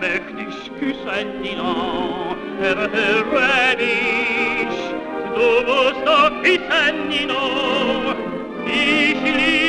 möcht ich küssen die Nacht, höre mich, du musst doch küssen die Nacht, ich liebe